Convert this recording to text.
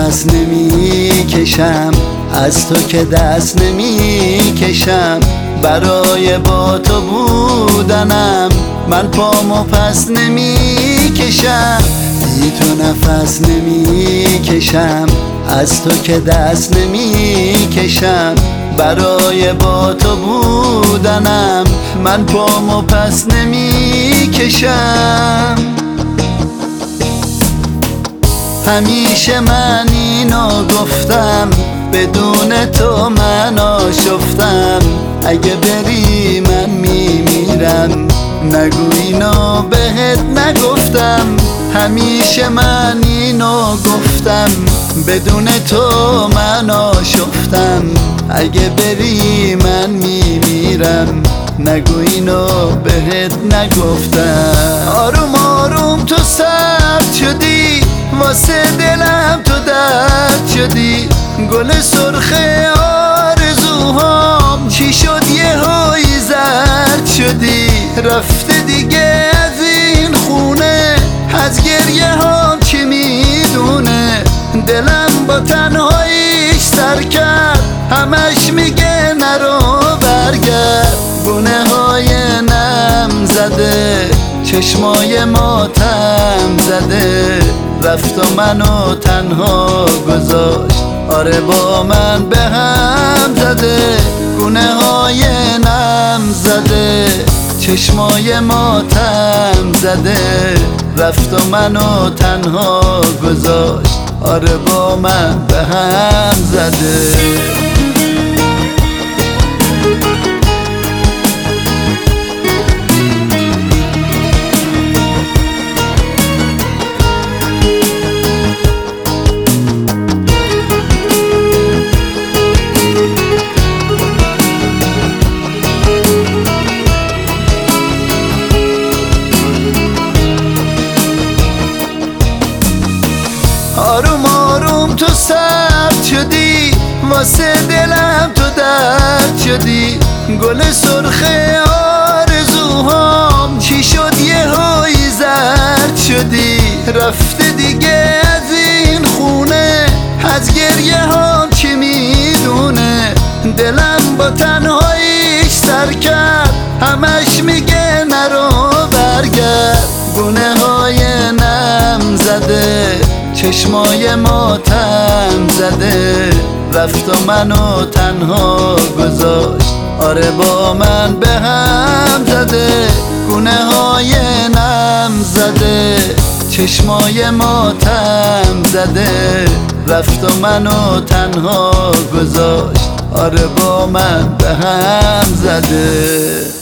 نفس نمی کشم، از تو که دست نمی کشم. برای با تو بودنم من پامو پس نمی کشم. بی تو نفس نمی کشم، از تو که دست نمی کشم. برای با تو بودنم من پامو پس نمی کشم. همیشه من اینو گفتم، بدون تو من آشفتم. اگه بری من میمیرم، نگو اینو بهت نگفتم. همیشه من اینو گفتم، بدون تو من آشفتم. اگه بری من میمیرم، نگو اینو بهت نگفتم. آروم آروم تو سرد شدی، واسه دلم تو درد شدی. گل سرخ آرزوهام چی شد یهویی زرد شدی. رفته دیگه از این خونه، از گریه هام چی میدونه. دلم با تنهاییش سر کرد، همش میگه نرو برگرد. گونه های نم زده، چشمای ماتم زده. رفت و منو تنها گذاشت، آره با من به هم زده. گونه های نم زده، چشمای ماتم زده. رفت و منو تنها گذاشت، آره با من به هم زده. آروم آروم تو سرد شدی، واسه دلم تو درد شدی. گل سرخ آرزوهام چی شد یهویی زرد شدی. رفته دیگه از این خونه، از گریه هام چی میدونه. دلم با تنهاییش سر کرد، همش میگه نرو برگرد. گونه های نم زده، چشمای ماتم زده. رفت و منو تنها گذاشت، آره با من به هم زده. گونه های نم زده، چشمای ماتم زده. رفت و منو تنها گذاشت، آره با من به هم زده.